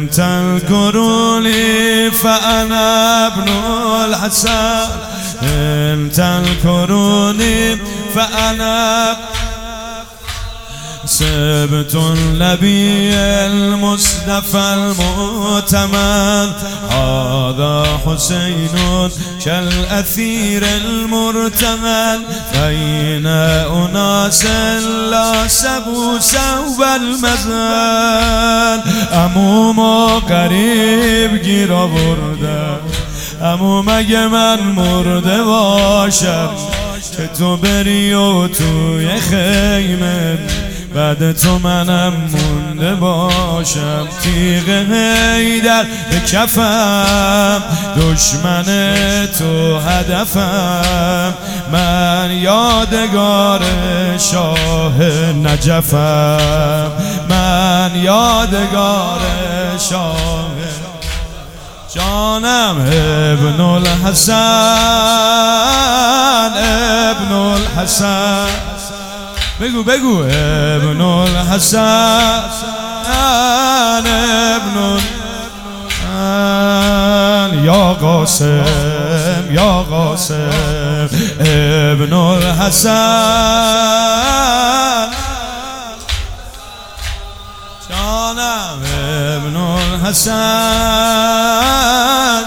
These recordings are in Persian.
تذكروني فأنا ابن الحسن إن تذكروني فأنا سبت النبي المصطفى المؤتمن هذا حسين كالأثير المرتمن بين أناس لاسبوا ثوب المزن عموما قریب گیر آوردم عمو مگه من مرده باشم که تو بری و توی خیمه بعد تو منم مونده باشم تیغ حیدر به کفم دشمن تو هدفم من یادگار شاه نجفم من یادگار شاه جانم ابن الحسن ابن الحسن بگو بگو ابن الحسن ابن الحسن یا قاسم یا قاسم ابن الحسن جانم ابن الحسن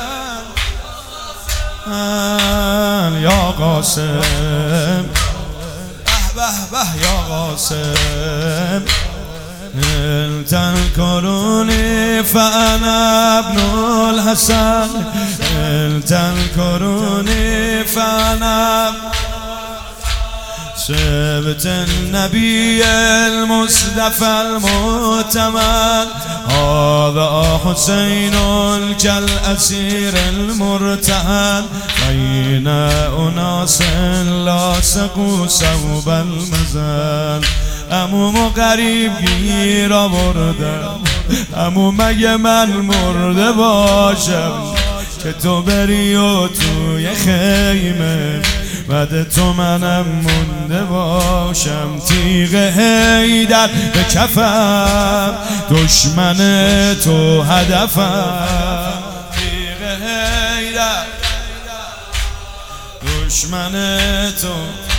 یا قاسم به یا قاسم إن تذكروني فأنا ابن الحسن إن تذكروني فأنا سبت النبي المصطفى المؤتمن هذا حسين كالأسير المرتهن بين أناس لاصقوا ثوب المزن عمو قریب گیر آوردم عمو مگه من مرده باشم که تو بری و توی خیمه بعد تو منم مونده باشم تیغ حیدر به کفم دشمن تو هدفم تیغ حیدر دشمن تو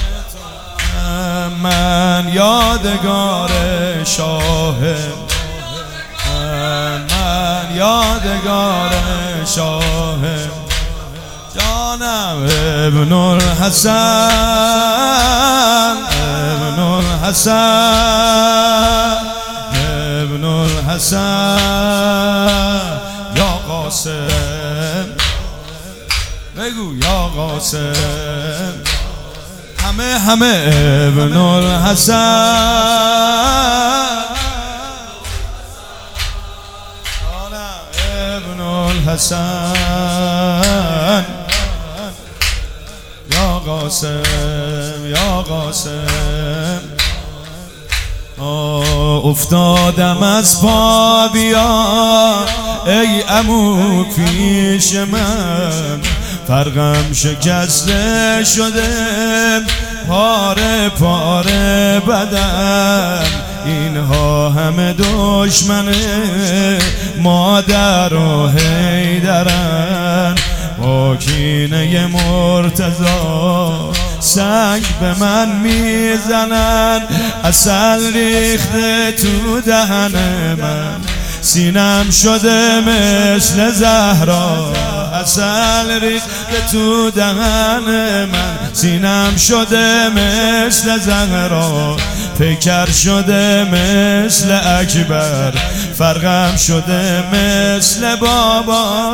من یادگار شاه من یادگار شاه جانم ابن الحسن ابن الحسن ابن الحسن یا قاسم بگو یا قاسم همه ابن الحسن ابن الحسن یا قاسم یا قاسم افتادم از پا بیا ای عمو پیش من فرقم شکسته شده پاره پاره بدن اینها همه دشمن مادر و حیدرن با کینه مرتضی سنگ به من میزنن عسل ریخته تو دهن من سینم شده مثل زهرا عسل ریخته تو دهن من سینم شده مثل زهرا پیکر شده مثل اکبر فرقم شده مثل بابا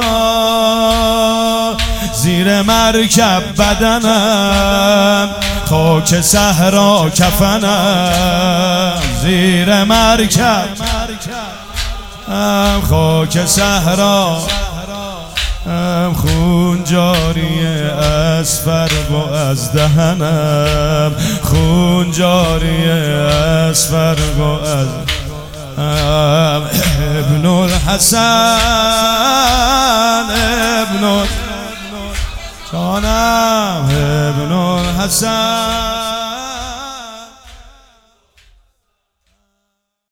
زیر مرکب بدنم خاک صحرا کفنم زیر مرکب خاک صحرا خون جاری از فرق و از دهنم خون جاری از فرق و از ابن الحسن ابن جانم ابن الحسن